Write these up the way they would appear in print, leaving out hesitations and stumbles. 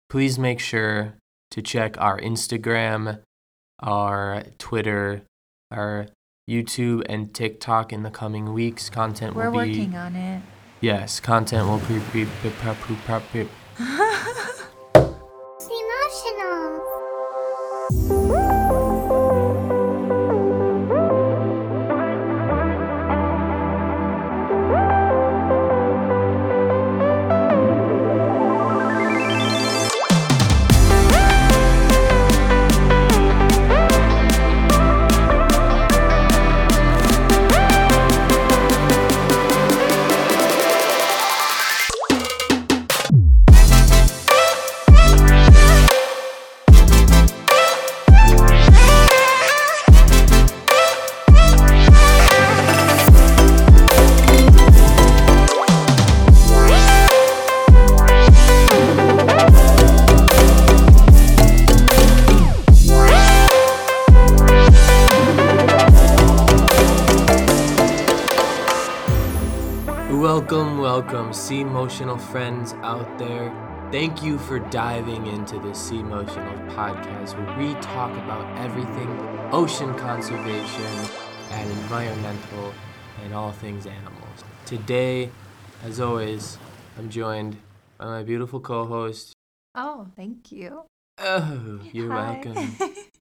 please make sure to check our Instagram, our Twitter, our YouTube, and TikTok in the coming weeks. Content will be... We're working on it. Yes, content will be... Emotional. Welcome, C-Motional friends out there. Thank you for diving into the C-Motional podcast, where we talk about everything ocean conservation and environmental and all things animals. Today, as always, I'm joined by my beautiful co-host. Oh, thank you. Oh, you're Hi. welcome.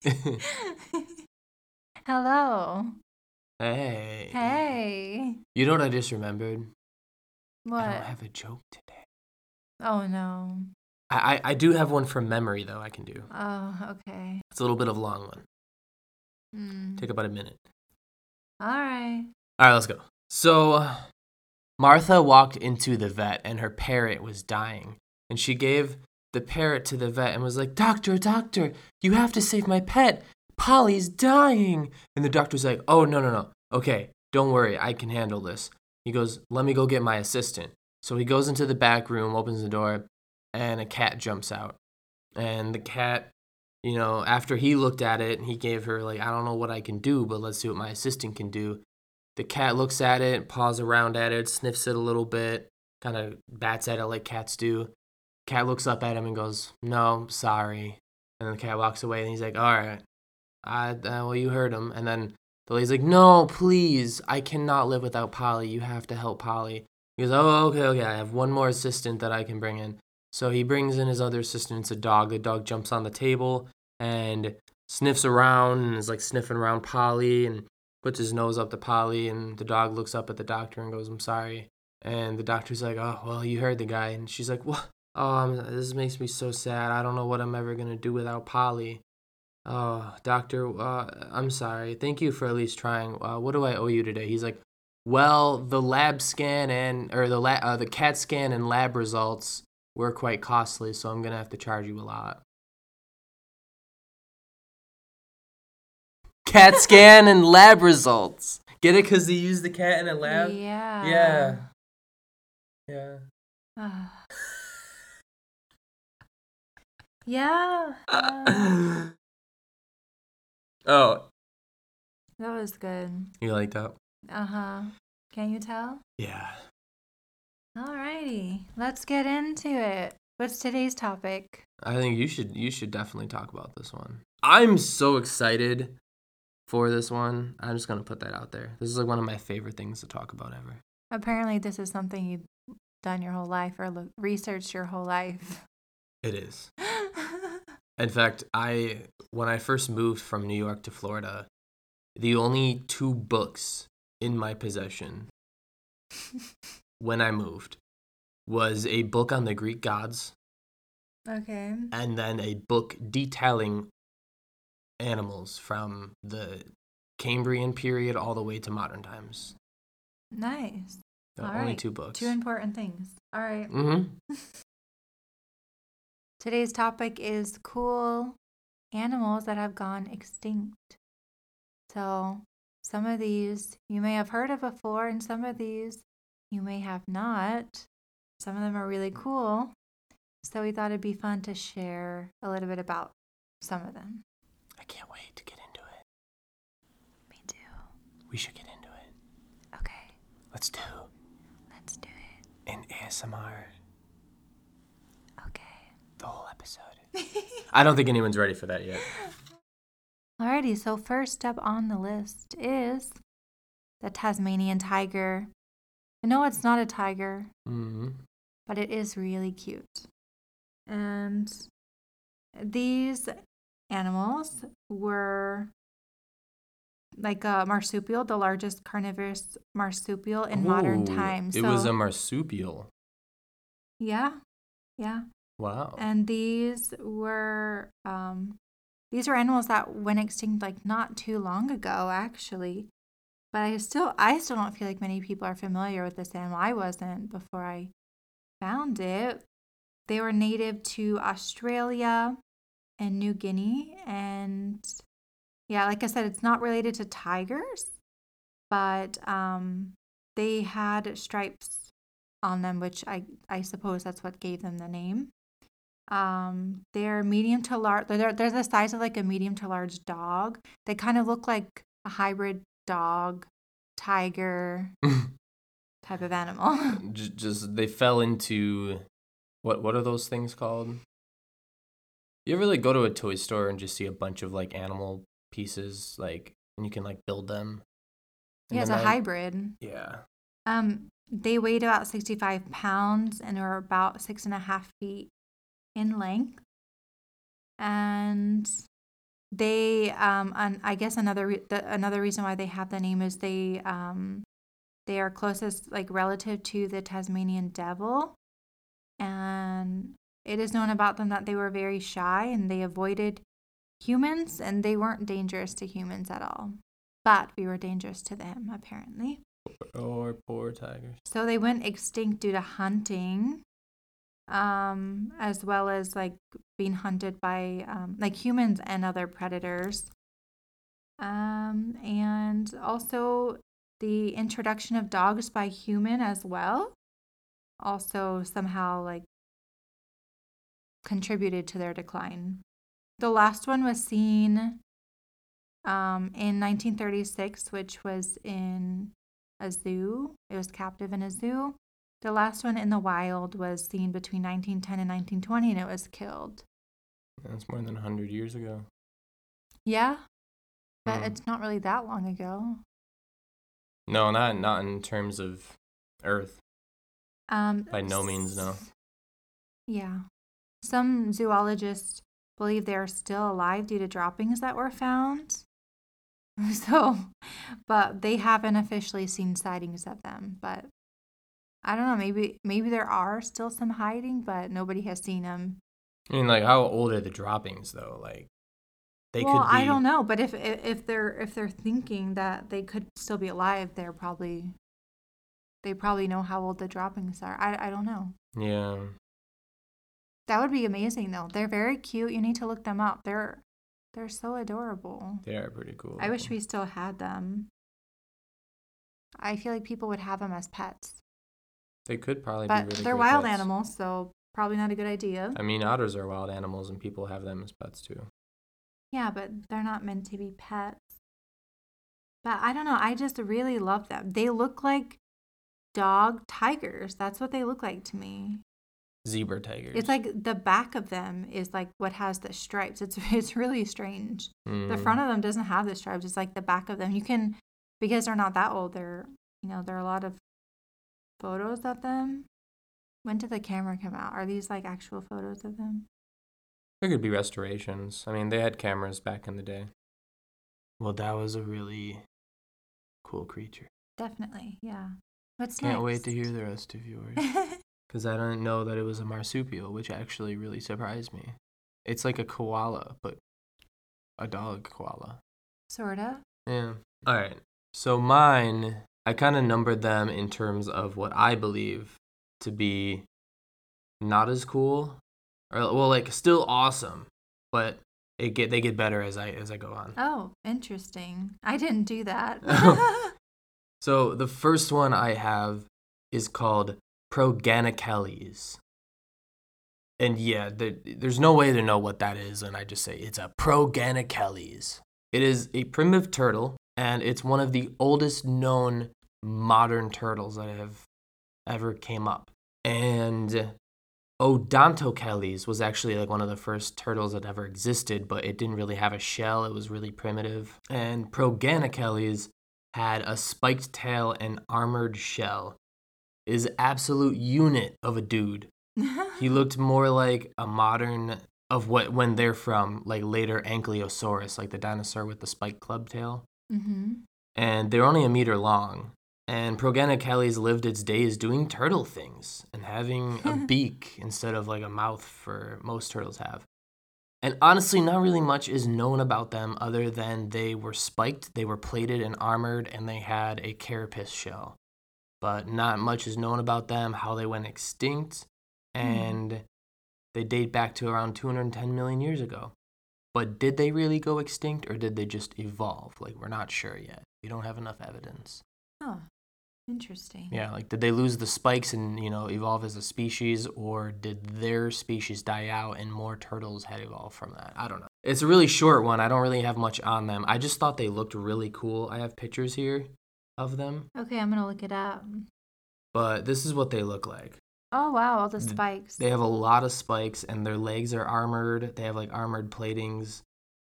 Hello. Hey. Hey. You know what I just remembered? What? I don't have a joke today. Oh, no. I do have one from memory, though, I can do. Oh, okay. It's a little bit of a long one. Take about a minute. All right. All right, let's go. So, Martha walked into the vet, and her parrot was dying. And she gave the parrot to the vet and was like, Doctor, you have to save my pet. Polly's dying. And the doctor's like, oh, no. Okay, don't worry. I can handle this. He goes, let me go get my assistant. So he goes into the back room, opens the door, and a cat jumps out. And the cat, after he looked at it, he gave her, I don't know what I can do, but let's see what my assistant can do. The cat looks at it, paws around at it, sniffs it a little bit, kind of bats at it like cats do. Cat looks up at him and goes, no, sorry. And then the cat walks away, and he's like, all right, well, you heard him. And then the lady's like, no, please, I cannot live without Polly. You have to help Polly. He goes, oh, okay, I have one more assistant that I can bring in. So he brings in his other assistant. It's a dog. The dog jumps on the table and sniffs around and is sniffing around Polly and puts his nose up to Polly. And the dog looks up at the doctor and goes, I'm sorry. And the doctor's like, oh, well, you heard the guy. And she's like, what? Oh, this makes me so sad. I don't know what I'm ever going to do without Polly. Oh, doctor, I'm sorry. Thank you for at least trying. What do I owe you today? He's like, well, the lab scan the CAT scan and lab results were quite costly, so I'm gonna have to charge you a lot. CAT scan and lab results. Get it? Because they use the cat in a lab. Yeah. Yeah. Yeah. Oh, That was good. you like that? Uh-huh. Can you tell? Yeah. Alrighty. Let's get into it. What's today's topic? I think you should definitely talk about this one. I'm so excited for this one. I'm just gonna put that out there. This is one of my favorite things to talk about ever. Apparently, this is something you've done your whole life or researched your whole life. It is. In fact, when I first moved from New York to Florida, the only 2 books in my possession when I moved was a book on the Greek gods. Okay. And then a book detailing animals from the Cambrian period all the way to modern times. Nice. The only 2 books. 2 important things. All right. Mm-hmm. Today's topic is cool animals that have gone extinct. So some of these you may have heard of before, and some of these you may have not. Some of them are really cool. So we thought it'd be fun to share a little bit about some of them. I can't wait to get into it. Me too. We should get into it. Okay. Let's do Let's do it. an ASMR. Okay. the whole episode. I don't think anyone's ready for that yet. Alrighty, so first up on the list is the Tasmanian tiger. I know it's not a tiger, but it is really cute. And these animals were like a marsupial, the largest carnivorous marsupial in modern times. It was a marsupial. Yeah. Wow. And these were animals that went extinct like not too long ago, actually. But I still don't feel like many people are familiar with this animal. I wasn't before I found it. They were native to Australia and New Guinea. And yeah, like I said, it's not related to tigers, but they had stripes on them, which I suppose that's what gave them the name. They're medium to large. They're the size of like a medium to large dog. They kind of look like a hybrid dog, tiger type of animal. Just they fell into what are those things called? You ever like go to a toy store and just see a bunch of like animal pieces, like, and you can like build them? Yeah, it's a hybrid. Yeah. They weighed about 65 pounds and were about 6.5 feet in length. And they, and I guess another reason why they have the name is they are closest like relative to the Tasmanian devil. And it is known about them that they were very shy and they avoided humans, and they weren't dangerous to humans at all. But we were dangerous to them, apparently. Poor tigers. So they went extinct due to hunting, as well as like being hunted by like humans and other predators. And also the introduction of dogs by human as well also somehow like contributed to their decline. The last one was seen in 1936, which was in a zoo. It was captive in a zoo. The last one in the wild was seen between 1910 and 1920, and it was killed. That's more than 100 years ago. Yeah, but it's not really that long ago. No, not in terms of Earth. By no means, no. Yeah. Some zoologists believe they are still alive due to droppings that were found. So, but they haven't officially seen sightings of them. But I don't know, maybe there are still some hiding, but nobody has seen them. I mean, like, how old are the droppings though? Like, they could be. I don't know, but if they're thinking that they could still be alive, they probably know how old the droppings are. I don't know. Yeah. That would be amazing though. They're very cute. You need to look them up. They're so adorable. They are pretty cool. I wish we still had them. I feel like people would have them as pets. They could probably be really good. But they're wild animals, so probably not a good idea. I mean, otters are wild animals and people have them as pets too. Yeah, but they're not meant to be pets. But I don't know. I just really love them. They look like dog tigers. That's what they look like to me. Zebra tigers. It's like the back of them is like what has the stripes. It's really strange. The front of them doesn't have the stripes. It's like the back of them. You can, because they're not that old. There are a lot of photos of them. When did the camera come out? Are these like actual photos of them? There could be restorations. I mean, they had cameras back in the day. Well, that was a really cool creature. Definitely, yeah. What's next? Can't wait to hear the rest of yours. Because I didn't know that it was a marsupial, which actually really surprised me. It's like a koala, but a dog koala. Sorta. Yeah. All right. So mine, I kind of numbered them in terms of what I believe to be not as cool, or well, like still awesome, but they get better as I go on. Oh, interesting. I didn't do that. So the first one I have is called Proganachelles. And yeah, there's no way to know what that is, and I just say it's a Proganachelles. It is a primitive turtle, and it's one of the oldest known modern turtles that have ever came up. And Odontochelys was actually like one of the first turtles that ever existed, but it didn't really have a shell. It was really primitive. And Proganochelys had a spiked tail and armored shell. Is absolute unit of a dude. He looked more like a modern of what when they're from, like later Ankylosaurus, like the dinosaur with the spiked club tail. Mm-hmm. And they're only a meter long. And Proganochelys lived its days doing turtle things and having a beak instead of like a mouth for most turtles have. And honestly, not really much is known about them other than they were spiked, they were plated and armored, and they had a carapace shell. But not much is known about them, how they went extinct, and they date back to around 210 million years ago. But did they really go extinct, or did they just evolve? Like, we're not sure yet. We don't have enough evidence. Oh, interesting. Yeah, like, did they lose the spikes and, evolve as a species, or did their species die out and more turtles had evolved from that? I don't know. It's a really short one. I don't really have much on them. I just thought they looked really cool. I have pictures here of them, Okay, I'm going to look it up. but this is what they look like. Oh, wow, all the spikes. They have a lot of spikes, and their legs are armored. They have, like, armored platings,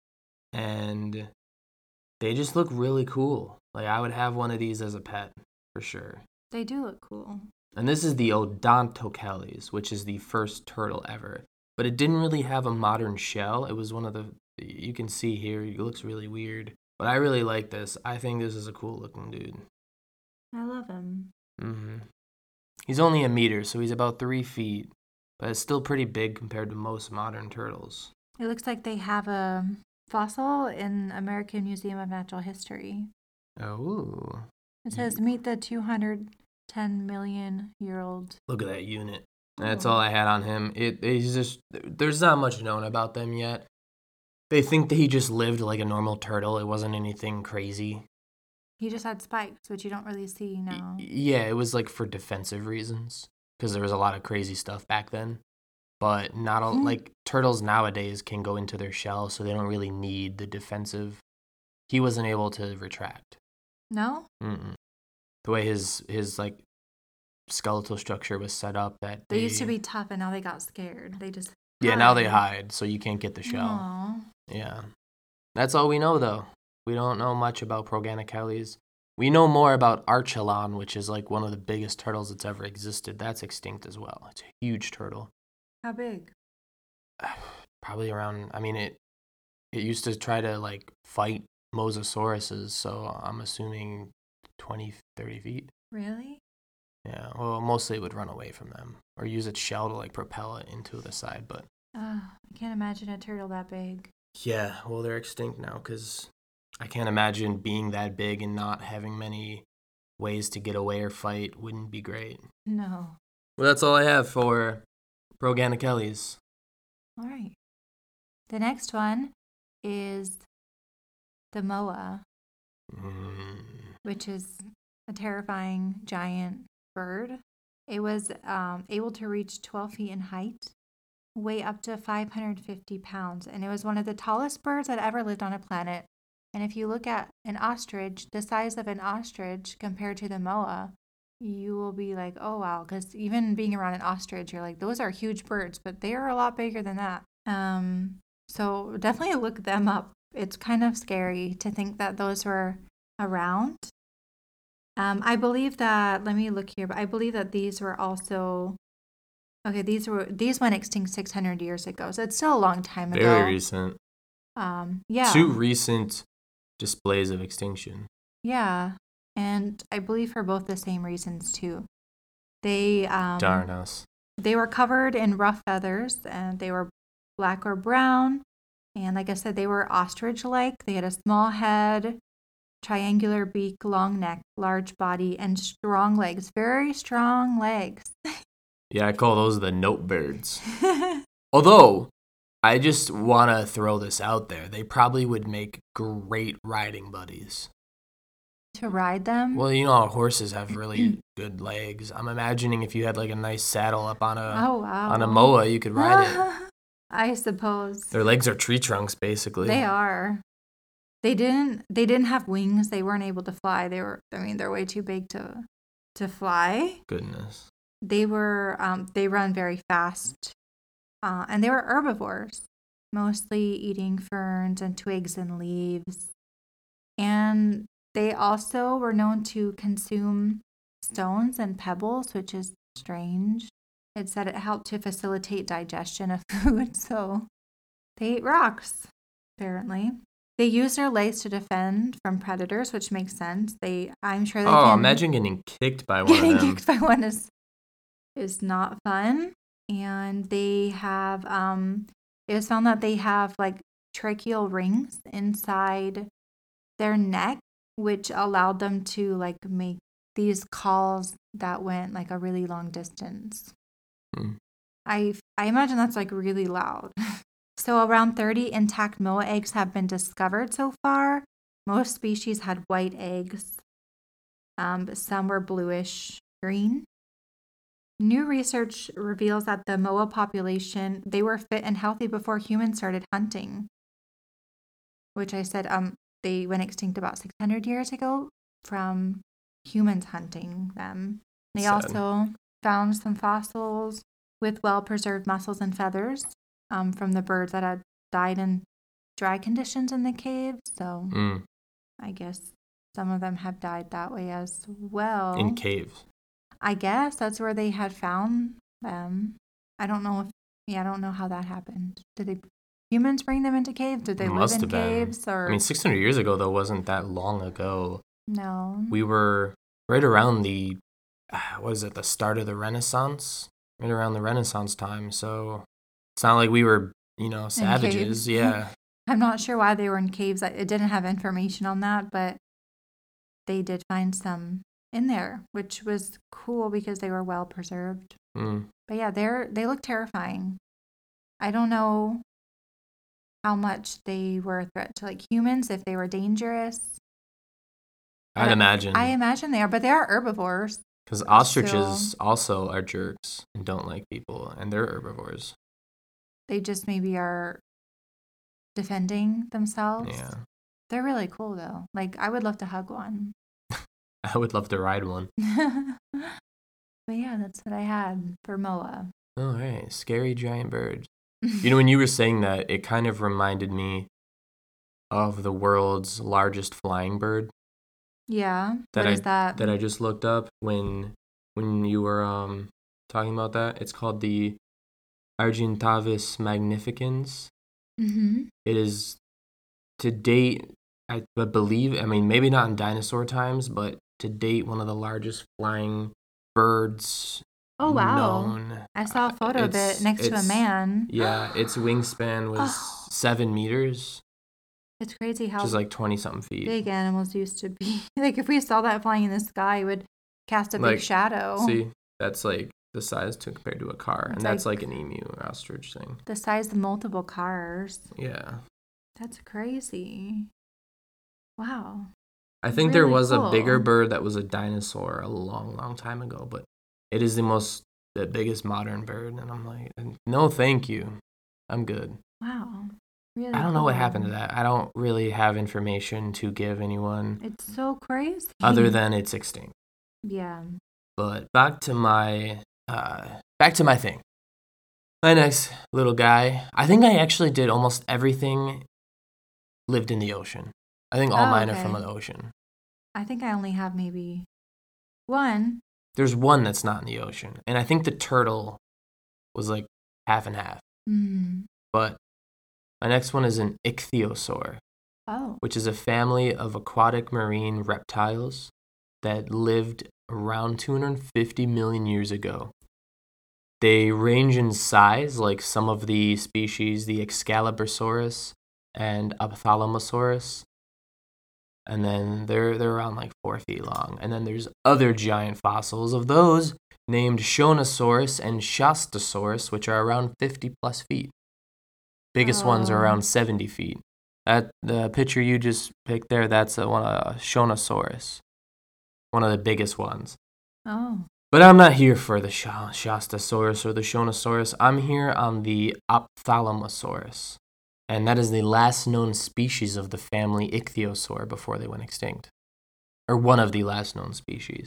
and they just look really cool. Like, I would have one of these as a pet, for sure. They do look cool. And this is the Odontochelys, which is the first turtle ever. But it didn't really have a modern shell. It was one of the, you can see here, it looks really weird. But I really like this. I think this is a cool looking dude. I love him. Mm-hmm. He's only a meter, so he's about 3 feet. But it's still pretty big compared to most modern turtles. It looks like they have a fossil in American Museum of Natural History. Oh. It says, meet the 210 million year old. Look at that unit. That's all I had on him. He's just, there's not much known about them yet. They think that he just lived like a normal turtle. It wasn't anything crazy. He just had spikes, which you don't really see now. Yeah, it was like for defensive reasons because there was a lot of crazy stuff back then. But not all, like turtles nowadays can go into their shell, so they don't really need the defensive. He wasn't able to retract. No? Mm-mm. The way his like skeletal structure was set up, that They used to be tough, and now they got scared. They just now they hide, so you can't get the shell. Aww. Yeah, that's all we know though. We don't know much about Proganochelys. We know more about Archelon, which is like one of the biggest turtles that's ever existed. That's extinct as well. It's a huge turtle. How big? Probably around, I mean, it used to try to like fight Mosasauruses, so I'm assuming 20, 30 feet. Really? Yeah, well, mostly it would run away from them or use its shell to like propel it into the side, but... I can't imagine a turtle that big. Yeah, well, they're extinct now because I can't imagine being that big and not having many ways to get away or fight wouldn't be great. No. Well, that's all I have for Proganochelys. All right. The next one is the moa, which is a terrifying giant bird. It was able to reach 12 feet in height, weigh up to 550 pounds, and it was one of the tallest birds that ever lived on a planet. And if you look at an ostrich, the size of an ostrich compared to the moa, you will be like, oh, wow. Because even being around an ostrich, you're like, those are huge birds, but they are a lot bigger than that. So definitely look them up. It's kind of scary to think that those were around. I believe that, let me look here, but I believe that these were also, okay, these went extinct 600 years ago. So it's still a long time ago. Very recent. Yeah. 2 recent displays of extinction. Yeah. And I believe for both the same reasons too. They Darn us. They were covered in rough feathers, and they were black or brown. And like I said, they were ostrich-like. They had a small head, triangular beak, long neck, large body, and strong legs. Very strong legs. Yeah, I call those the note birds. Although, I just want to throw this out there. They probably would make great riding buddies. To ride them? Well, you know how horses have really good legs. I'm imagining if you had like a nice saddle up on a moa, you could ride it. I suppose. Their legs are tree trunks, basically. They are. They didn't have wings. They weren't able to fly. They're way too big to fly. Goodness. they run very fast, and they were herbivores, mostly eating ferns and twigs and leaves. And they also were known to consume stones and pebbles, which is strange. It said it helped to facilitate digestion of food, so they ate rocks, apparently. They use their legs to defend from predators, which makes sense. I'm sure they can. Imagine getting kicked by one of Getting them. kicked by one is not fun. And they have it was found that they have like tracheal rings inside their neck, which allowed them to like make these calls that went like a really long distance. I imagine that's like really loud. So around 30 intact moa eggs have been discovered so far. Most species had white eggs, but some were bluish green. New research reveals that the moa population, they were fit and healthy before humans started hunting, which I said they went extinct about 600 years ago from humans hunting them. They also found some fossils with well-preserved muscles and feathers from the birds that had died in dry conditions in the cave. So I guess some of them have died that way as well. In caves. I guess that's where they had found them. I don't know how that happened. Did humans bring them into caves? Did they live in caves? Or 600 years ago, though, wasn't that long ago. No. We were right around the start of the Renaissance? Right around the Renaissance time, so it's not like we were, savages. Yeah. I'm not sure why they were in caves. It didn't have information on that, but they did find some in there, which was cool because they were well preserved. But yeah, they look terrifying. I don't know how much they were a threat to like humans, if they were dangerous. I'd imagine. I imagine they are, but they are herbivores. Because ostriches also are jerks and don't like people, and they're herbivores. They just maybe are defending themselves. Yeah. They're really cool, though. Like, I would love to hug one. I would love to ride one. But yeah, that's what I had for moa. All right. Scary giant bird. When you were saying that, it kind of reminded me of the world's largest flying bird. Yeah. What is that? That I just looked up when you were talking about that. It's called the Argentavis magnificans. Mm-hmm. It is, to date, I believe, maybe not in dinosaur times, but to date, one of the largest flying birds. Oh, wow. Known. I saw a photo of it next to a man. Yeah, its wingspan was 7 meters. It's crazy how just like 20-something feet. Big animals used to be. Like, if we saw that flying in the sky, it would cast a big shadow. See, that's like the size compared to a car. And that's like an emu or ostrich thing. The size of multiple cars. Yeah. That's crazy. Wow. I think there was a bigger bird that was a dinosaur a long, long time ago, but it is the biggest modern bird. And I'm like, no, thank you. I'm good. Wow. Really I don't know what happened to that. I don't really have information to give anyone. It's so crazy. Other than it's extinct. Yeah. But back to my thing. My next little guy. I think I actually did almost everything lived in the ocean. I think all mine are from the ocean. I think I only have maybe one. There's one that's not in the ocean. And I think the turtle was like half and half. Mm. But my next one is an ichthyosaur, which is a family of aquatic marine reptiles that lived around 250 million years ago. They range in size like some of the species, the Excalibursaurus and Ophthalmosaurus. And then they're around like 4 feet long. And then there's other giant fossils of those named Shonosaurus and Shastasaurus, which are around 50 plus feet. Biggest ones are around 70 feet. The picture you just picked there, that's a Shonosaurus. One of the biggest ones. Oh. But I'm not here for the Shastasaurus or the Shonosaurus. I'm here on the Ophthalmosaurus. And that is the last known species of the family Ichthyosaur before they went extinct. Or one of the last known species.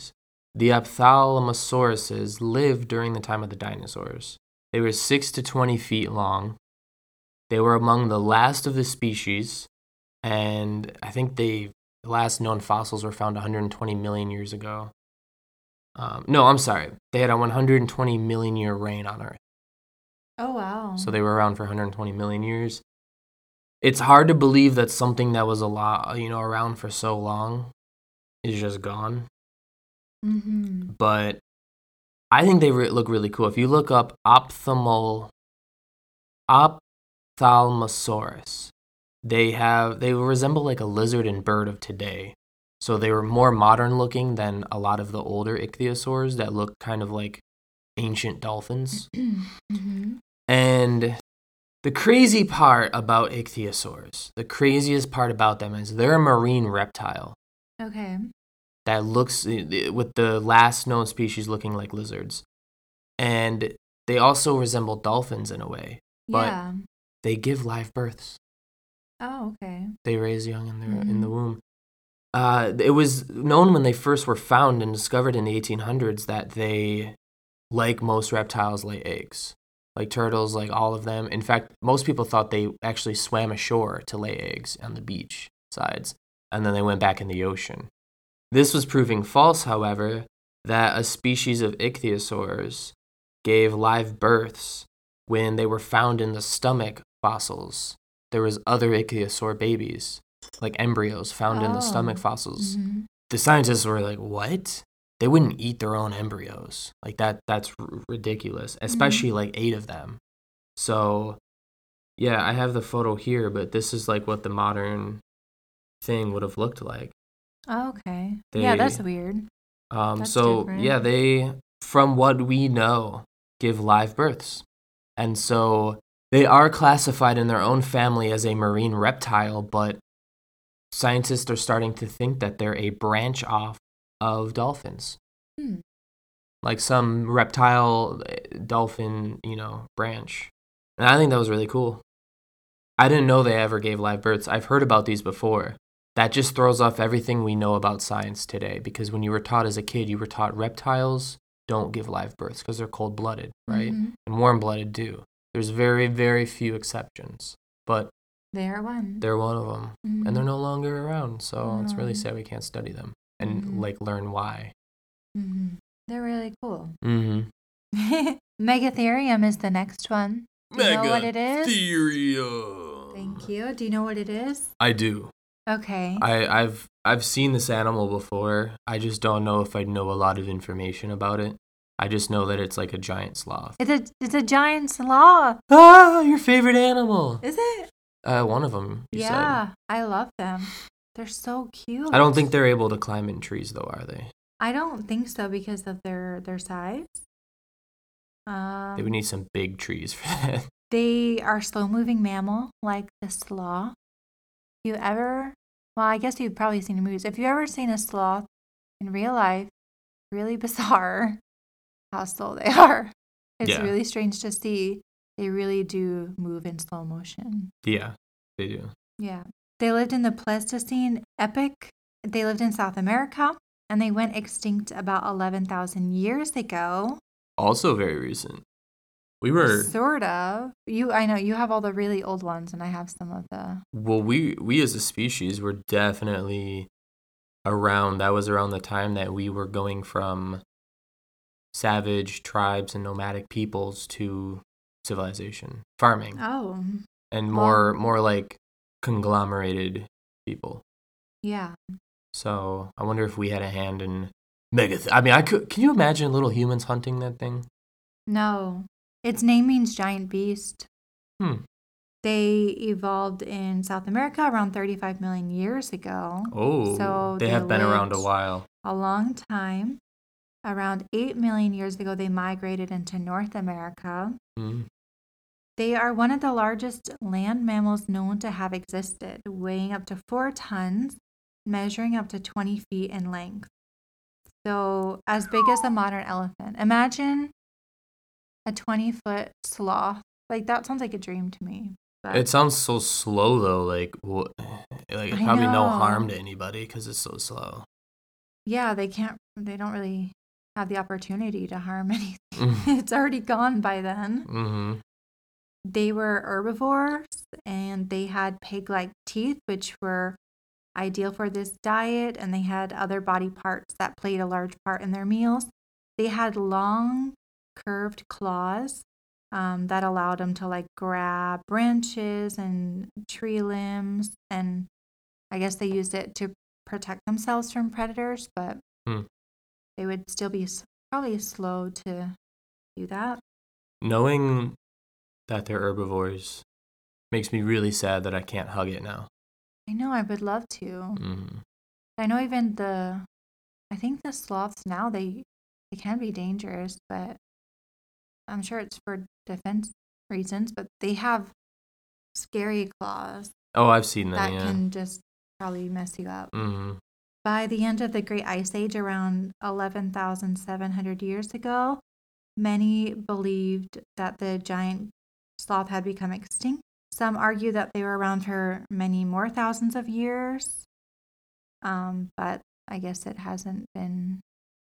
the ophthalmosauruses lived during the time of the dinosaurs. They were 6 to 20 feet long. They were among the last of the species, and I think the last known fossils were found 120 million years ago. No, I'm sorry. They had a 120 million year reign on Earth. Oh, wow. So they were around for 120 million years. It's hard to believe that something that was around for so long is just gone. Mm-hmm. But I think they look really cool. If you look up Ophthalmosaurus, they resemble like a lizard and bird of today. So they were more modern looking than a lot of the older ichthyosaurs that look kind of like ancient dolphins. Mm-hmm. And the crazy part about ichthyosaurs, the craziest part about them is they're a marine reptile. Okay. That looks, with the last known species looking like lizards. And they also resemble dolphins in a way. Yeah. But they give live births. Oh, okay. They raise young in the womb. It was known when they first were found and discovered in the 1800s that they, like most reptiles, lay eggs. Like turtles, like all of them. In fact, most people thought they actually swam ashore to lay eggs on the beach sides, and then they went back in the ocean. This was proving false, however, that a species of ichthyosaurs gave live births when they were found in the stomach fossils. There was other ichthyosaur babies, like embryos, found in the stomach fossils. Mm-hmm. The scientists were like, what? They wouldn't eat their own embryos. Like that's ridiculous, especially like 8 of them. So, yeah, I have the photo here, but this is like what the modern thing would have looked like. Oh, okay. Yeah, that's weird. That's different. Yeah, they, from what we know, give live births. And so they are classified in their own family as a marine reptile, but scientists are starting to think that they're a branch off of dolphins. Like some reptile dolphin, branch. And I think that was really cool. I didn't know they ever gave live births. I've heard about these before. That just throws off everything we know about science today, because when you were taught as a kid, you were taught reptiles don't give live births because they're cold-blooded, right? Mm-hmm. And warm-blooded do. There's very, very few exceptions, but they're one. They're one of them, and they're no longer around, so it's really Mm-hmm. sad we can't study them and like learn why. Mm-hmm. They're really cool. Mm-hmm. Megatherium is the next one. Do you know what it is? Megatherium. Thank you. Do you know what it is? I do. Okay. I've seen this animal before. I just don't know if I know a lot of information about it. I just know that it's like a giant sloth. It's a giant sloth. Ah, your favorite animal. Is it? One of them, you said. I love them. They're so cute. I don't think they're able to climb in trees, though, are they? I don't think so because of their size. They would need some big trees for that. They are slow-moving mammal like the sloth. Well, I guess you've probably seen movies. If you've ever seen a sloth in real life, really bizarre how slow they are. It's really strange to see. They really do move in slow motion. Yeah, they do. Yeah. They lived in the Pleistocene epoch. They lived in South America, and they went extinct about 11,000 years ago. Also very recent. We were... Sort of. I know, you have all the really old ones, and I have some of the... Well, we as a species were definitely around. That was around the time that we were going from savage tribes and nomadic peoples to civilization, farming. Oh. And more like conglomerated people. Yeah. So I wonder if we had a hand in can you imagine little humans hunting that thing? No. Its name means giant beast. They evolved in South America around 35 million years ago. Oh, so they have been around a while. A long time. Around 8 million years ago, they migrated into North America. They are one of the largest land mammals known to have existed, weighing up to 4 tons, measuring up to 20 feet in length. So as big as a modern elephant. Imagine a 20-foot sloth. Like, that sounds like a dream to me. But it sounds so slow, though. Like probably no harm to anybody because it's so slow. Yeah, they don't really have the opportunity to harm anything. Mm. It's already gone by then. Mm-hmm. They were herbivores and they had pig-like teeth, which were ideal for this diet, and they had other body parts that played a large part in their meals. They had long, curved claws that allowed them to like grab branches and tree limbs, and I guess they used it to protect themselves from predators, but Hmm. they would still be probably slow to do that. Knowing that they're herbivores makes me really sad that I can't hug it now. I know, I would love to. Mm-hmm. I know even I think the sloths now, they can be dangerous, but I'm sure it's for defense reasons, but they have scary claws Oh, I've seen them, that yeah. can just probably mess you up. Mm-hmm. By the end of the Great Ice Age, around 11,700 years ago, many believed that the giant sloth had become extinct. Some argue that they were around for many more thousands of years, but I guess it hasn't been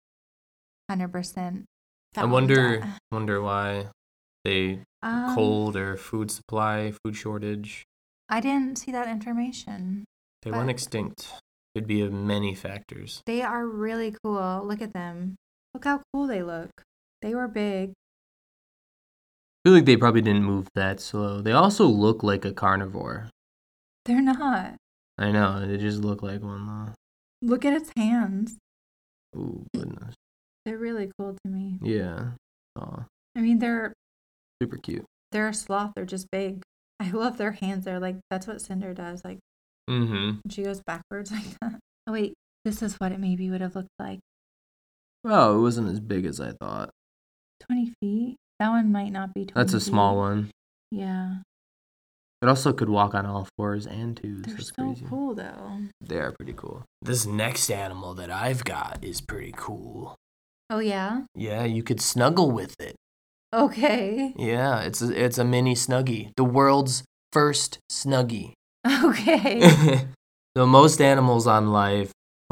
100% I found wonder that. why they cold or food supply, food shortage. I didn't see that information. They but went extinct. Could be of many factors. They are really cool. Look at them. Look how cool they look. They were big. I feel like they probably didn't move that slow. They also look like a carnivore. They're not. I know, they just look like one though. Look at its hands. Oh, goodness. They're really cool to me. Yeah. Aw, I mean, they're super cute. a sloth. They're just big. I love their hands. They're like, that's what Cinder does. Like, Mm-hmm. she goes backwards like that. Oh, wait. This is what it maybe would have looked like. Oh, it wasn't as big as I thought. 20 feet? That one might not be 20 That's a small feet. one. Yeah. It also could walk on all fours and twos. They're That's so crazy. cool, though. They are pretty cool. This next animal that I've got is pretty cool. Oh, yeah? Yeah, you could snuggle with it. Okay. Yeah, it's a mini Snuggie. The world's first Snuggie. Okay. So most animals on life.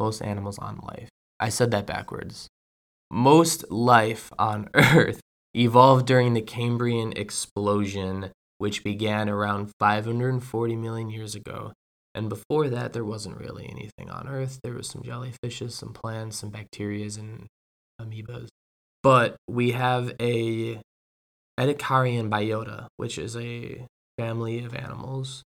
I said that backwards. Most life on Earth evolved during the Cambrian explosion, which began around 540 million years ago. And before that, there wasn't really anything on Earth. There was some jellyfishes, some plants, some bacteria, and amoebas. But we have a Edicarian biota, which is a family of animals.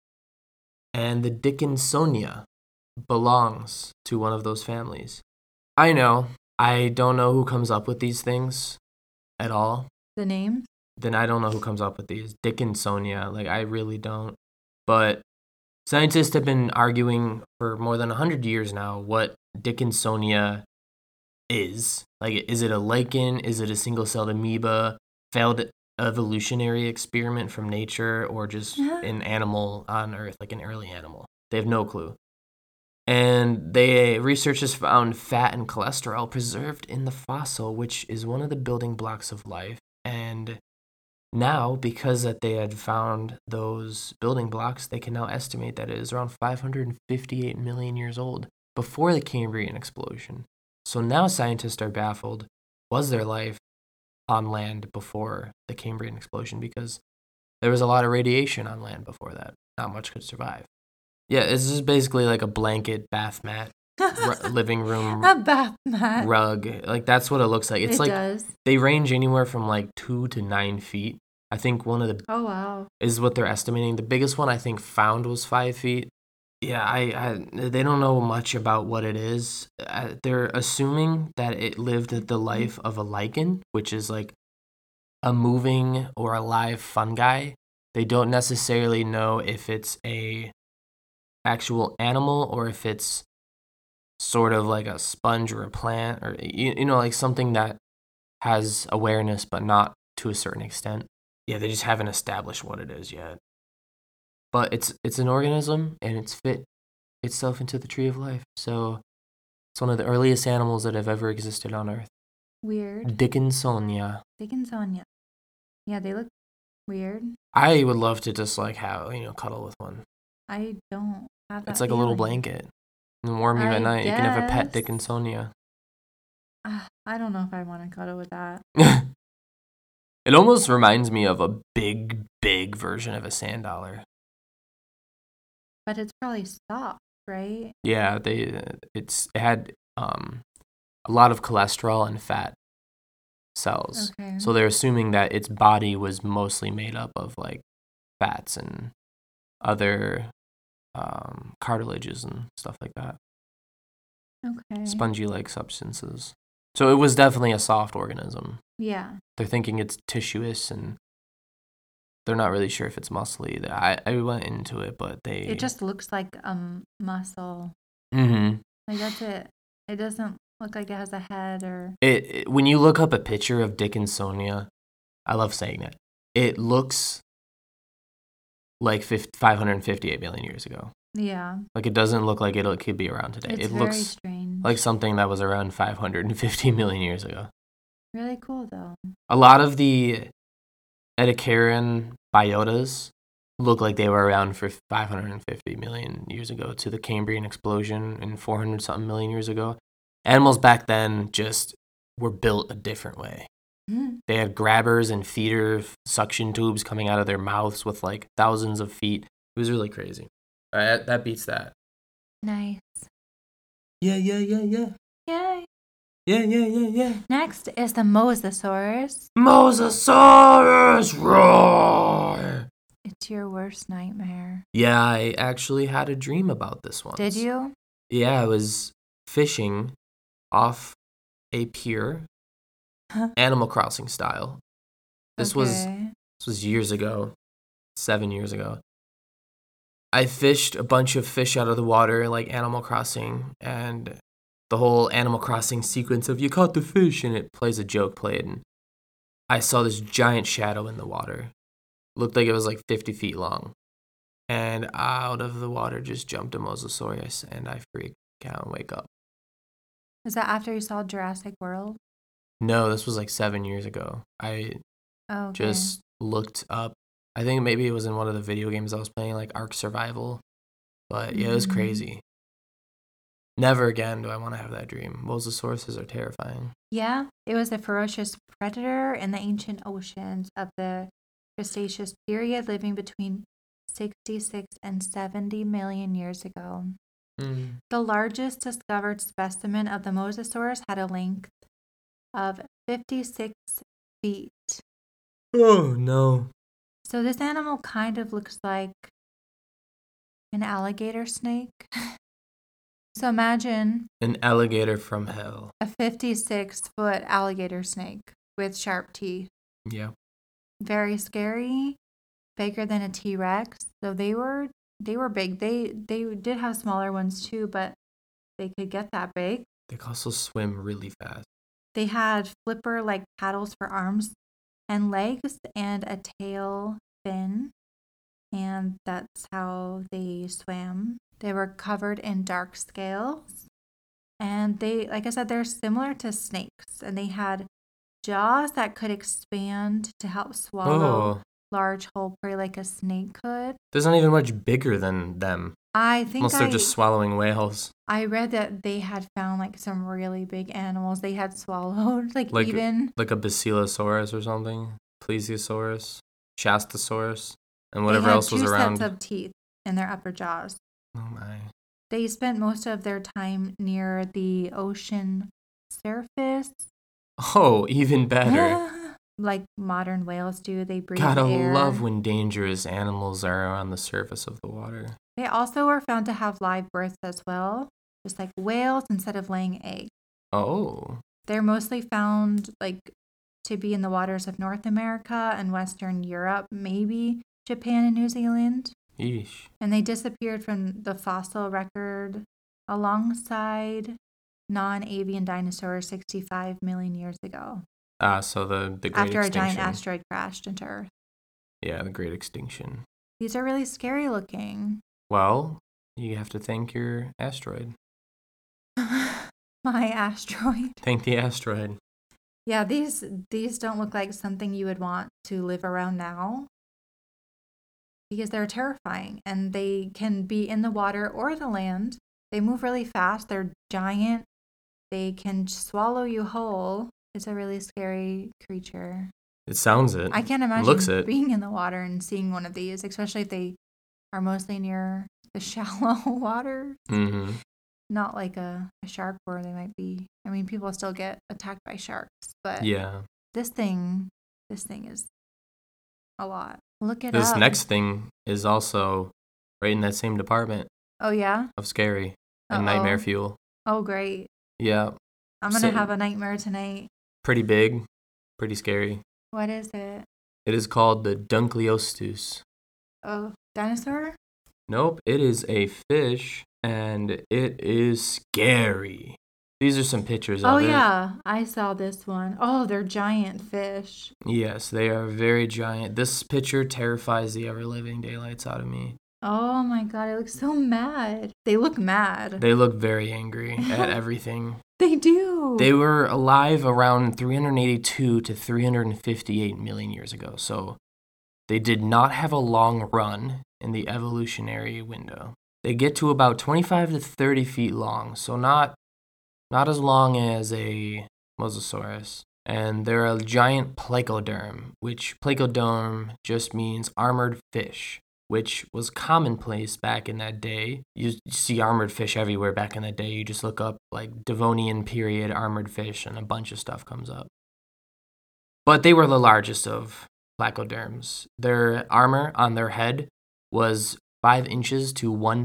And the Dickinsonia belongs to one of those families. I know. I don't know who comes up with these things at all. The name? Then I don't know who comes up with these. Dickinsonia, like I really don't. But scientists have been arguing for more than 100 years now what Dickinsonia is. Like, is it a lichen? Is it a single-celled amoeba? Failed evolutionary experiment from nature, or just an animal on Earth, like an early animal? They have no clue. And researchers found fat and cholesterol preserved in the fossil, which is one of the building blocks of life. And now, because that they had found those building blocks, they can now estimate that it is around 558 million years old, before the Cambrian explosion. So now scientists are baffled. Was there life on land before the Cambrian explosion? Because there was a lot of radiation on land before that. Not much could survive. Yeah, it's just basically like a blanket bath mat, living room A bath mat. rug. Like, that's what it looks like. It's It like does. they range anywhere from like 2 to 9 feet. I think one of the Oh, wow. is what they're estimating. The biggest one I think found was 5 feet. Yeah, they don't know much about what it is. They're assuming that it lived the life of a lichen, which is like a moving or alive fungi. They don't necessarily know if it's a actual animal or if it's sort of like a sponge or a plant, or like something that has awareness but not to a certain extent. Yeah, they just haven't established what it is yet. But it's an organism, and it's fit itself into the tree of life. So it's one of the earliest animals that have ever existed on Earth. Weird. Dickinsonia. Dickinsonia. Yeah, they look weird. I would love to just like cuddle with one. I don't have that It's like a little feeling. blanket. And warm you I at night. You can have a pet guess. Dickinsonia. I don't know if I want to cuddle with that. It almost reminds me of a big, big version of a sand dollar. But it's probably soft, right? Yeah, it had a lot of cholesterol and fat cells. Okay. So they're assuming that its body was mostly made up of like fats and other cartilages and stuff like that. Okay. Spongy-like substances. So it was definitely a soft organism. Yeah. They're thinking it's tissuous, and they're not really sure if it's muscly. I went into it, but It just looks like a muscle. Mm-hmm. Like that's it. It doesn't look like it has a head or. When you look up a picture of Dickinsonia, I love saying that, it looks like 558 million years ago. Yeah. Like, it doesn't look like it could be around today. It's It very looks strange. like something that was around 550 million years ago. Really cool though. A lot of the Ediacaran biotas look like they were around for 550 million years ago to the Cambrian explosion in 400 something million years ago. Animals back then just were built a different way. Mm-hmm. They had grabbers and feeder suction tubes coming out of their mouths with like thousands of feet. It was really crazy. All right, that beats that. Nice. Yeah. Yay. Yeah. Next is the Mosasaurus. Mosasaurus, roar! It's your worst nightmare. Yeah, I actually had a dream about this one. Did you? Yeah, I was fishing off a pier, Animal Crossing style. This was years ago, 7 years ago. I fished a bunch of fish out of the water like Animal Crossing, and the whole Animal Crossing sequence of you caught the fish and it plays a joke played, and I saw this giant shadow in the water. Looked like it was like 50 feet long. And out of the water just jumped a Mosasaurus, and I freaked out and wake up. Is that after you saw Jurassic World? No, this was like 7 years ago. I just looked up. I think maybe it was in one of the video games I was playing, like Ark Survival. But yeah, it was crazy. Never again do I want to have that dream. Mosasauruses are terrifying. Yeah, it was a ferocious predator in the ancient oceans of the Cretaceous period, living between 66 and 70 million years ago. The largest discovered specimen of the Mosasaurus had a length of 56 feet. Oh, no. So this animal kind of looks like an alligator snake. So imagine an alligator from hell. A 56-foot alligator snake with sharp teeth. Yeah. Very scary, bigger than a T-Rex. So they were big. They did have smaller ones too, but they could get that big. They could also swim really fast. They had flipper-like paddles for arms and legs and a tail fin, and that's how they swam. They were covered in dark scales, and they, like I said, they're similar to snakes, and they had jaws that could expand to help swallow large whole prey like a snake could. There's not even much bigger than them. I think unless they're just swallowing whales. I read that they had found like some really big animals they had swallowed, like even like a Basilosaurus or something, Plesiosaurus, Shastasaurus, and whatever else was around. They had 2 sets of teeth in their upper jaws. Oh my! They spent most of their time near the ocean surface. Oh, even better. Like modern whales do, they breathe Gotta air. love when dangerous animals are on the surface of the water. They also were found to have live births as well, just like whales instead of laying eggs. Oh. They're mostly found to be in the waters of North America and Western Europe, maybe Japan and New Zealand. Yeesh. And they disappeared from the fossil record alongside non-avian dinosaurs 65 million years ago. So the great after extinction. A giant asteroid crashed into Earth. Yeah, the great extinction. These are really scary looking. Well, you have to thank your asteroid. My asteroid. Thank the asteroid. Yeah, these don't look like something you would want to live around now, because they're terrifying and they can be in the water or the land. They move really fast. They're giant. They can swallow you whole. It's a really scary creature. It sounds it. I can't Looks imagine it. being in the water and seeing one of these, especially if they are mostly near the shallow water. Mm-hmm. Not like a shark where they might be. I mean, people still get attacked by sharks, but Yeah. this thing is a lot. Look it This up. next thing is also right in that same department Oh, yeah? of scary and Uh-oh. nightmare fuel. Oh, great. Yeah. I'm going to have a nightmare tonight. Pretty big, pretty scary. What is it? It is called the Dunkleosteus. Oh, dinosaur? Nope, it is a fish, and it is scary. These are some pictures of it. Oh, yeah. I saw this one. Oh, they're giant fish. Yes, they are very giant. This picture terrifies the ever-living daylights out of me. Oh, my God. It looks so mad. They look mad. They look very angry at everything. They do. They were alive around 382 to 358 million years ago, so they did not have a long run in the evolutionary window. They get to about 25 to 30 feet long, so not as long as a Mosasaurus. And they're a giant placoderm, which placoderm just means armored fish, which was commonplace back in that day. You see armored fish everywhere back in that day. You just look up like Devonian period armored fish and a bunch of stuff comes up. But they were the largest of placoderms. Their armor on their head was 5 inches to 1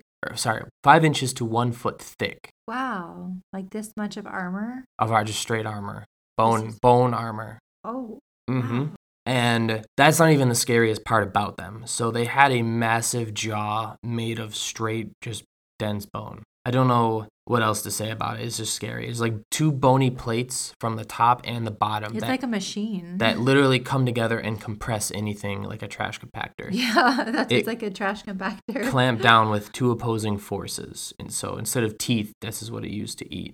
foot thick. Wow. Like this much of armor? Of our just straight armor. Bone armor. Oh. Mm-hmm. Wow. And that's not even the scariest part about them. So they had a massive jaw made of straight, just dense bone. I don't know what else to say about it. It's just scary. It's like 2 bony plates from the top and the bottom. It's like a machine. That literally come together and compress anything like a trash compactor. Yeah, it's like a trash compactor. Clamped down with 2 opposing forces. And so instead of teeth, this is what it used to eat.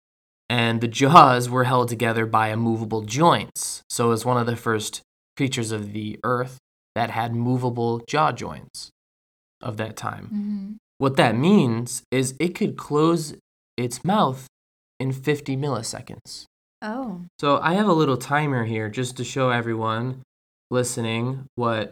And the jaws were held together by immovable joints. So it's one of the first creatures of the earth that had movable jaw joints of that time. Mm-hmm. What that means is it could close its mouth in 50 milliseconds. Oh. So I have a little timer here just to show everyone listening what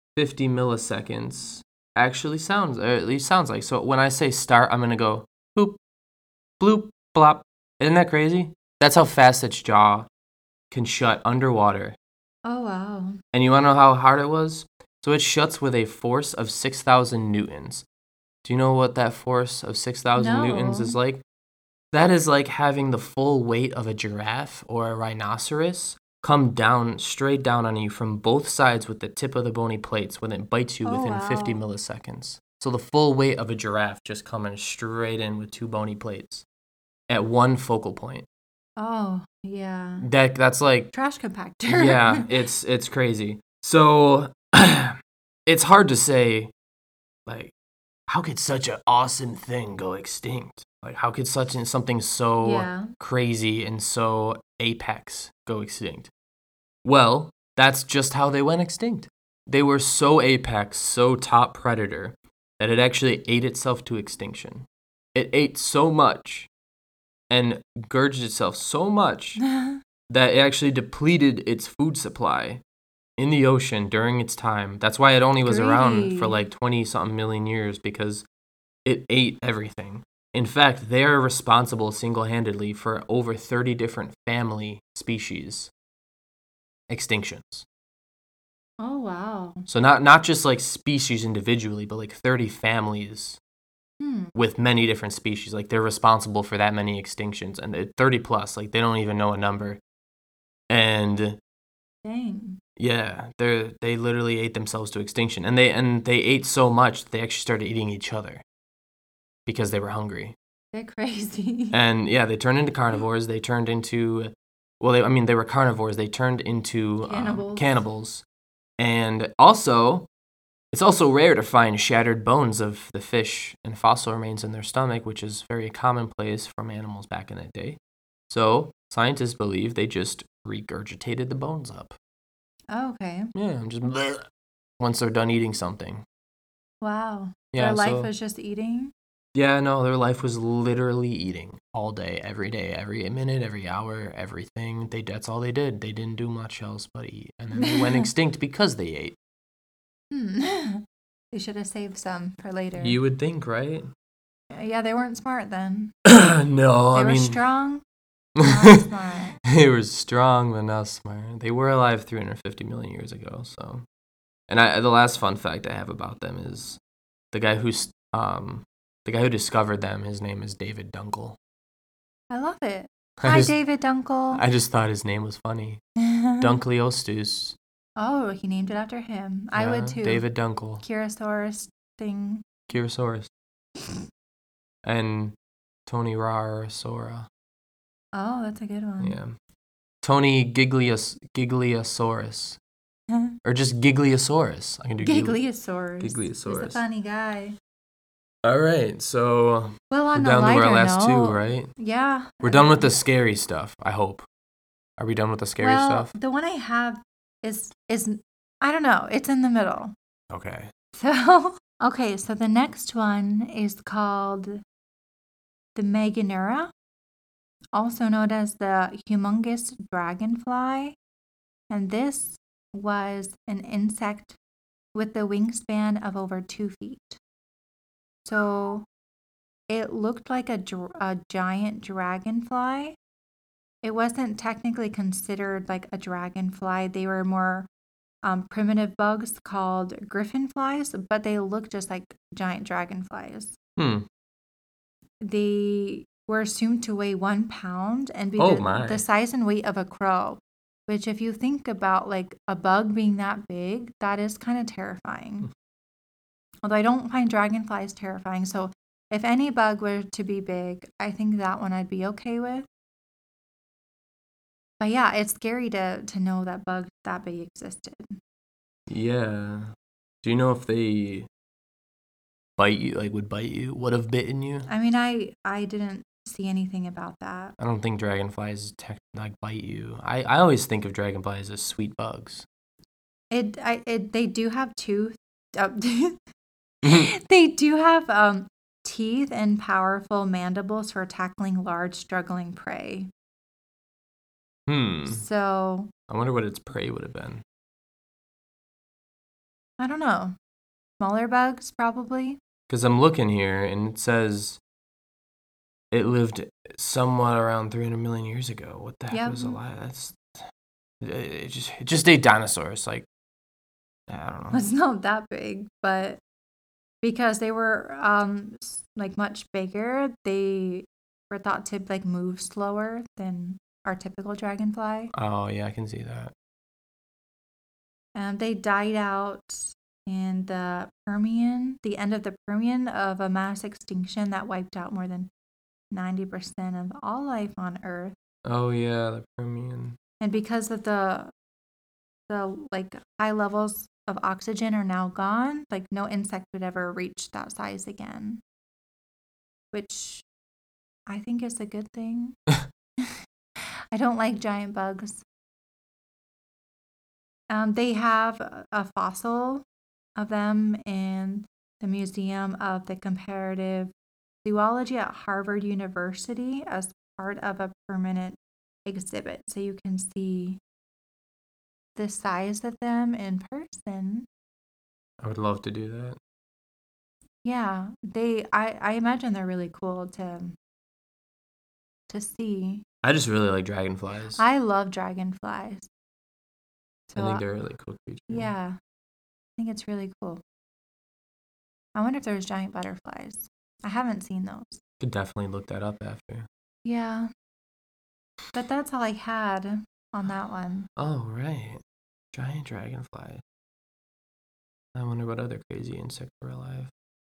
50 milliseconds actually sounds, or at least sounds like. So when I say start, I'm going to go boop, bloop, blop. Isn't that crazy? That's how fast its jaw can shut underwater. Oh, wow. And you want to know how hard it was? So it shuts with a force of 6,000 newtons. Do you know what that force of 6,000 newtons is like? That is like having the full weight of a giraffe or a rhinoceros come down, straight down on you from both sides with the tip of the bony plates when it bites you within 50 milliseconds. So the full weight of a giraffe just coming straight in with 2 bony plates at one focal point. Oh, yeah. That's like trash compactor. Yeah, it's crazy. So it's hard to say, like, how could such an awesome thing go extinct? Like, how could something so crazy and so apex go extinct? Well, that's just how they went extinct. They were so apex, so top predator, that it actually ate itself to extinction. It ate so much and gorged itself so much that it actually depleted its food supply in the ocean during its time. That's why it only was around for like 20-something million years, because it ate everything. In fact, they are responsible single-handedly for over 30 different family species extinctions. Oh, wow. So not just like species individually, but like 30 families with many different species. Like they're responsible for that many extinctions, and 30 plus, like they don't even know a number. And dang. Yeah, they literally ate themselves to extinction. And they ate so much they actually started eating each other because they were hungry. They're crazy. And yeah, they turned into carnivores. They turned into, they were carnivores. They turned into cannibals. And also, it's also rare to find shattered bones of the fish and fossil remains in their stomach, which is very commonplace from animals back in that day. So scientists believe they just regurgitated the bones up. Oh, okay. Yeah, just once they're done eating something. Wow. Yeah, their life was just eating? Yeah, no, their life was literally eating all day, every minute, every hour, everything. That's all they did. They didn't do much else but eat. And then they went extinct because they ate. They should have saved some for later. You would think, right? Yeah, they weren't smart then. No, They I were mean... strong, not smart. They were strong, but not smart. They were alive 350 million years ago, so... And the last fun fact I have about them is the guy who discovered them, his name is David Dunkel. I love it. Hi, David Dunkel. I just thought his name was funny. Dunkleosteus. Oh, he named it after him. I would too. David Dunkel. Kyrosaurus thing. Kyrosaurus. And Tony Rarasora. Oh, that's a good one. Yeah. Tony Gigliosaurus. Or just Gigliosaurus. I can do Gigliosaurus. Gigliosaurus. He's a funny guy. All right, so on we're down to our last note, two, right? Yeah. We're done with the scary stuff, I hope. Are we done with the scary stuff? The one I have is I don't know, it's in the middle. Okay. So the next one is called the Meganeura, also known as the humongous dragonfly. And this was an insect with the wingspan of over 2 feet. So it looked like a giant dragonfly. It wasn't technically considered like a dragonfly. They were more primitive bugs called griffin flies, but they look just like giant dragonflies. They were assumed to weigh 1 pound and be the size and weight of a crow, which if you think about like a bug being that big, that is kind of terrifying. Although I don't find dragonflies terrifying. So if any bug were to be big, I think that one I'd be okay with. But yeah, it's scary to know that bugs that big existed. Yeah. Do you know if they bite you, would bite you, would have bitten you? I mean, I didn't see anything about that. I don't think dragonflies bite you. I always think of dragonflies as sweet bugs. They do have teeth. They do have teeth and powerful mandibles for tackling large, struggling prey. So I wonder what its prey would have been. I don't know. Smaller bugs, probably. Because I'm looking here, and it says it lived somewhat around 300 million years ago. What the heck was alive? It just ate dinosaurs. I don't know. It's not that big, but because they were much bigger, they were thought to move slower than our typical dragonfly. Oh yeah, I can see that. They died out in the end of the Permian, of a mass extinction that wiped out more than 90% of all life on Earth. Oh yeah, the Permian. And because of the high levels of oxygen are now gone, no insect would ever reach that size again, which I think is a good thing. I don't like giant bugs. They have a fossil of them in the Museum of the Comparative Zoology at Harvard University as part of a permanent exhibit. So you can see the size of them in person. I would love to do that. Yeah, I imagine they're really cool to see. I just really like dragonflies. I love dragonflies. So, I think they're a really cool creature. Yeah, I think it's really cool. I wonder if there's giant butterflies. I haven't seen those. Could definitely look that up after. Yeah, but that's all I had on that one. Oh, right. Giant dragonfly. I wonder what other crazy insects were alive.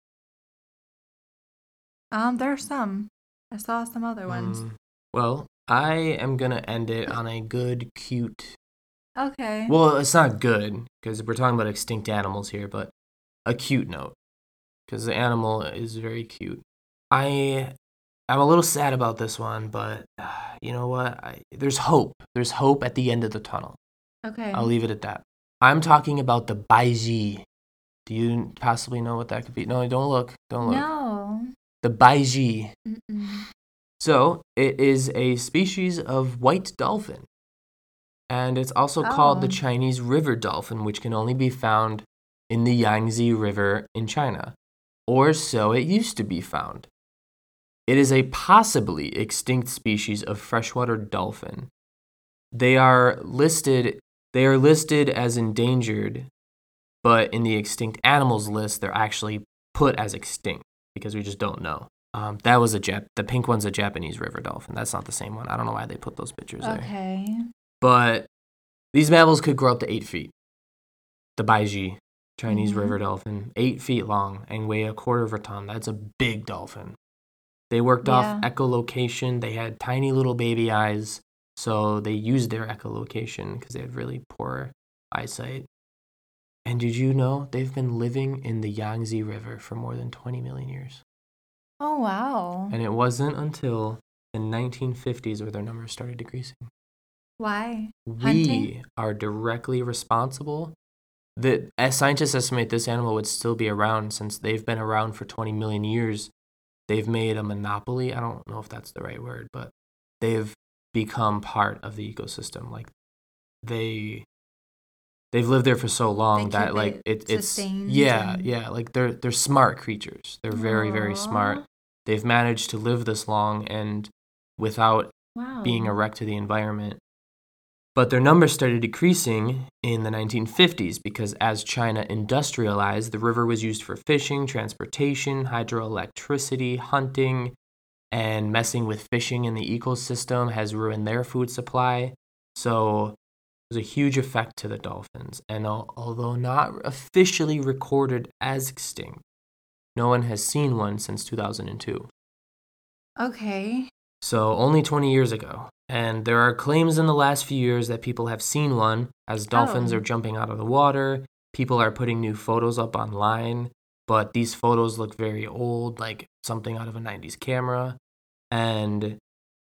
There's some. I saw some other ones. Well, I am going to end it on a good, cute... Okay. Well, it's not good, because we're talking about extinct animals here, but a cute note. Because the animal is very cute. I'm a little sad about this one, but you know what? There's hope. There's hope at the end of the tunnel. Okay. I'll leave it at that. I'm talking about the Baiji. Do you possibly know what that could be? No, don't look. Don't look. No. The Baiji. Mm-mm. So it is a species of white dolphin. And it's also called the Oh. Chinese river dolphin, which can only be found in the Yangtze River in China. Or so it used to be found. It is a possibly extinct species of freshwater dolphin. They are listed as endangered, but in the extinct animals list, they're actually put as extinct because we just don't know. That was the pink one's a Japanese river dolphin. That's not the same one. I don't know why they put those pictures there. Okay. But these mammals could grow up to 8 feet. The Baiji, Chinese river dolphin, 8 feet long and weigh a quarter of a ton. That's a big dolphin. They worked off echolocation. They had tiny little baby eyes, so they used their echolocation because they had really poor eyesight. And did you know they've been living in the Yangtze River for more than 20 million years? Oh, wow. And it wasn't until the 1950s where their numbers started decreasing. Why? We Hunting? are directly responsible. As scientists estimate this animal would still be around since they've been around for 20 million years. They've made a monopoly. I don't know if that's the right word, but they've become part of the ecosystem. Like they've lived there for so long that like it's sustained like they're smart creatures. They're very, very smart. They've managed to live this long and without being a wreck to the environment. But their numbers started decreasing in the 1950s because as China industrialized, the river was used for fishing, transportation, hydroelectricity, hunting, and messing with fishing in the ecosystem has ruined their food supply. So there's a huge effect to the dolphins. And although not officially recorded as extinct, no one has seen one since 2002. Okay. So only 20 years ago. And there are claims in the last few years that people have seen one as dolphins are jumping out of the water. People are putting new photos up online, but these photos look very old, like something out of a 90s camera. And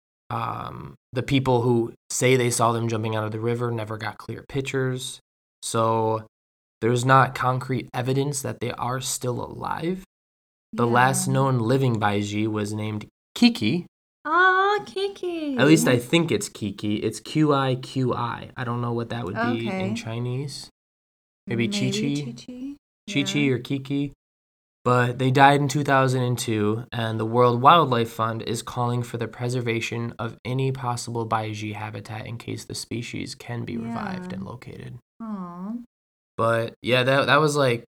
the people who say they saw them jumping out of the river never got clear pictures. So there's not concrete evidence that they are still alive. The last known living Baiji was named Kiki. Oh, Kiki. At least I think it's Kiki. It's Qiqi. I don't know what that would be in Chinese. Maybe Chi-Chi? Chi-Chi or Kiki. But they died in 2002, and the World Wildlife Fund is calling for the preservation of any possible Baiji habitat in case the species can be revived and located. Aww. But yeah, that was like,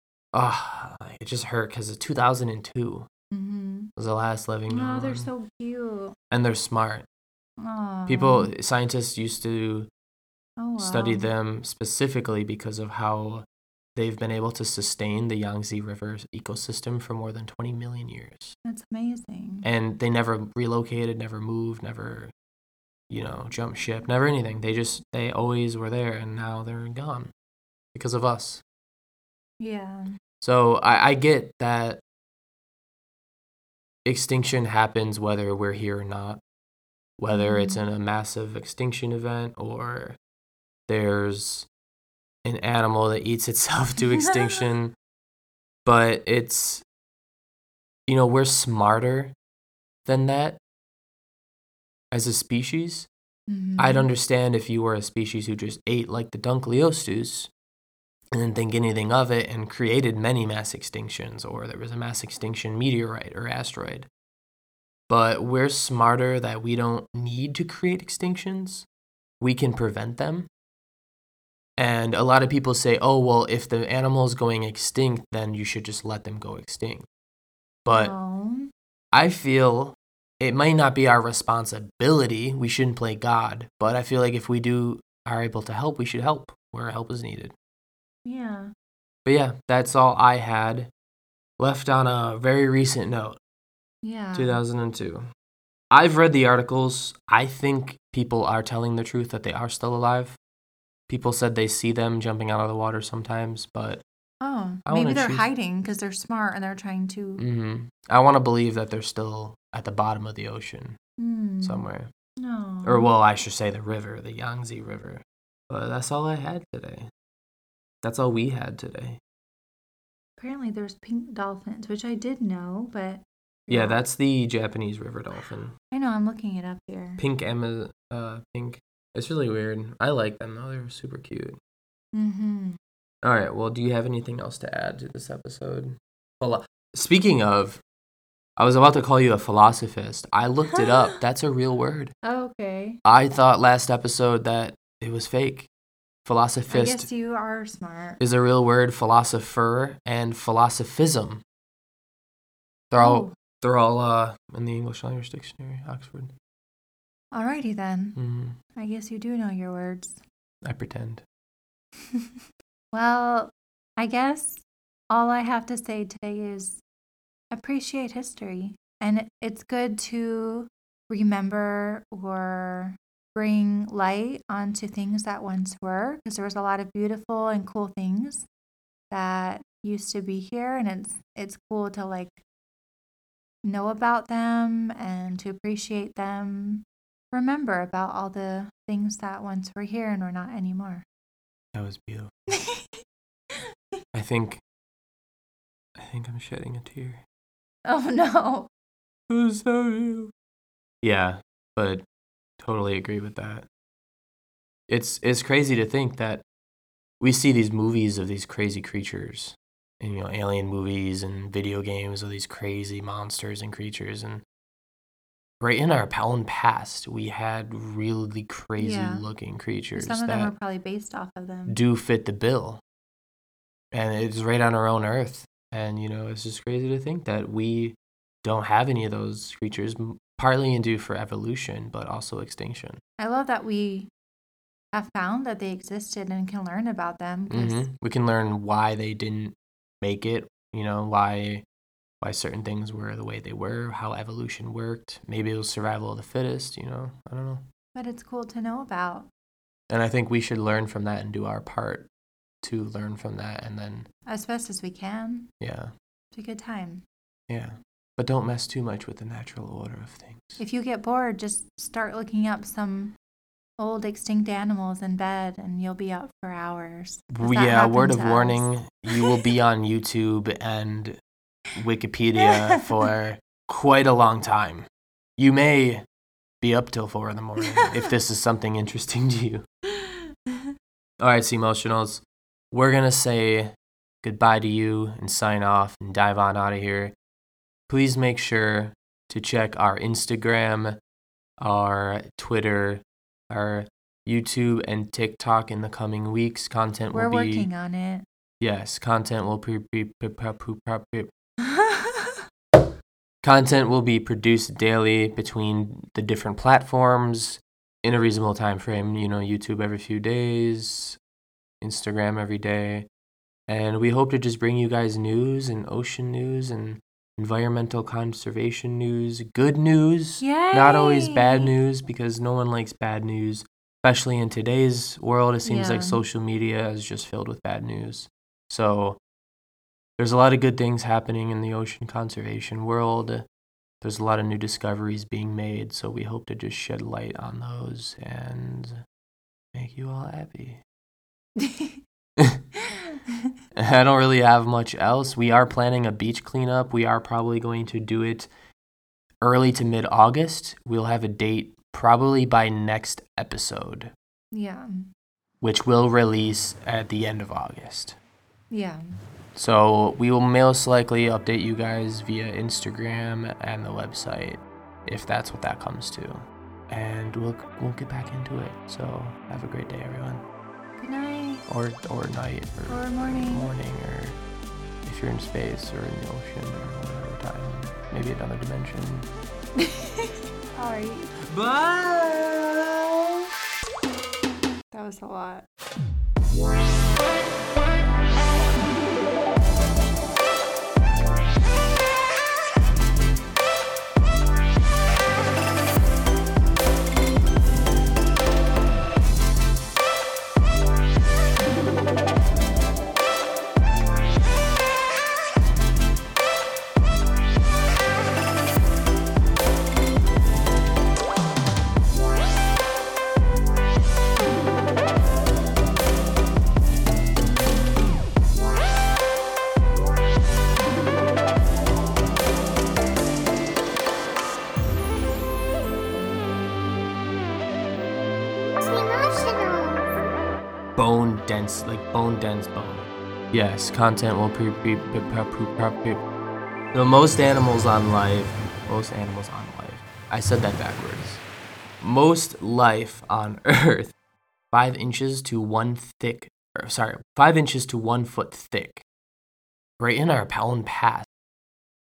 it just hurt because it's 2002. Was the last living one. Oh, they're so cute. And they're smart. Aww. Scientists used to study them specifically because of how they've been able to sustain the Yangtze River ecosystem for more than 20 million years. That's amazing. And they never relocated, never moved, never, jumped ship, never anything. They always were there, and now they're gone because of us. Yeah. So I get that extinction happens whether we're here or not, whether it's in a massive extinction event or there's an animal that eats itself to extinction. But it's, we're smarter than that as a species. I'd understand if you were a species who just ate like the Dunkleosteus and didn't think anything of it and created many mass extinctions, or there was a mass extinction meteorite or asteroid. But we're smarter that we don't need to create extinctions. We can prevent them. And a lot of people say, oh, well, if the animal is going extinct, then you should just let them go extinct. But I feel it might not be our responsibility. We shouldn't play God. But I feel like if we are able to help, we should help where help is needed. Yeah. But yeah, that's all I had. Left on a very recent note. Yeah. 2002. I've read the articles. I think people are telling the truth that they are still alive. People said they see them jumping out of the water sometimes, but maybe they're hiding because they're smart and they're trying to. I want to believe that they're still at the bottom of the ocean somewhere. No. Or, well, I should say the river, the Yangtze River. But that's all I had today. That's all we had today. Apparently there's pink dolphins, which I did know, but Yeah, that's the Japanese river dolphin. I know, I'm looking it up here. Pink. It's really weird. I like them though. They're super cute. Mm-hmm. All right. Well, do you have anything else to add to this episode? Speaking of, I was about to call you a philosophist. I looked it up. That's a real word. Okay. I thought last episode that it was fake. I Philosophist guess you are smart. is a real word. Philosopher and philosophism. They're all in the English Language Dictionary, Oxford. Alrighty then. Mm-hmm. I guess you do know your words. I pretend. Well, I guess all I have to say today is appreciate history. And it's good to remember or bring light onto things that once were, because there was a lot of beautiful and cool things that used to be here, and it's cool to like know about them and to appreciate them. Remember about all the things that once were here and were not anymore. That was beautiful. I think I'm shedding a tear. Oh no. It was so beautiful. Yeah, but totally agree with that. It's crazy to think that we see these movies of these crazy creatures, and alien movies and video games of these crazy monsters and creatures, and right in our own past, we had really crazy looking creatures. Some of them were probably based off of them. Do fit the bill. And it's right on our own Earth. And, it's just crazy to think that we don't have any of those creatures, partly due for evolution, but also extinction. I love that we have found that they existed and can learn about them. Mm-hmm. We can learn why they didn't make it, why certain things were the way they were, how evolution worked. Maybe it was survival of the fittest, I don't know. But it's cool to know about. And I think we should learn from that and do our part to learn from that, and then as best as we can. Yeah. It's a good time. Yeah. But don't mess too much with the natural order of things. If you get bored, just start looking up some old extinct animals in bed and you'll be up for hours. Yeah, word of warning, you will be on YouTube and Wikipedia for quite a long time. You may be up till 4 a.m. if this is something interesting to you. All right, C-Emotionals, we're going to say goodbye to you and sign off and dive on out of here. Please make sure to check our Instagram, our Twitter, our YouTube, and TikTok in the coming weeks. We're working on it. Yes, content will Content will be produced daily between the different platforms in a reasonable time frame. YouTube every few days, Instagram every day. And we hope to just bring you guys news and ocean news and environmental conservation news. Good news. Yay! Not always bad news, because no one likes bad news. Especially in today's world, it seems like social media is just filled with bad news. So there's a lot of good things happening in the ocean conservation world. There's a lot of new discoveries being made, so we hope to just shed light on those and make you all happy. I don't really have much else. We are planning a beach cleanup. We are probably going to do it early to mid-August. We'll have a date probably by next episode. Yeah. Which will release at the end of August. Yeah. So we will most likely update you guys via Instagram and the website, if that's what that comes to. And we'll get back into it. So have a great day, everyone. Good night. Or night. Or morning. Morning, or if you're in space or in the ocean or whatever time. Maybe another dimension. Alright. Bye! That was a lot. dense, like bone dense bone. Yes, content will the most animals on life. I said that backwards. Most life on Earth, 5 inches to 1 thick. 5 inches to 1 foot thick. Right in our own past.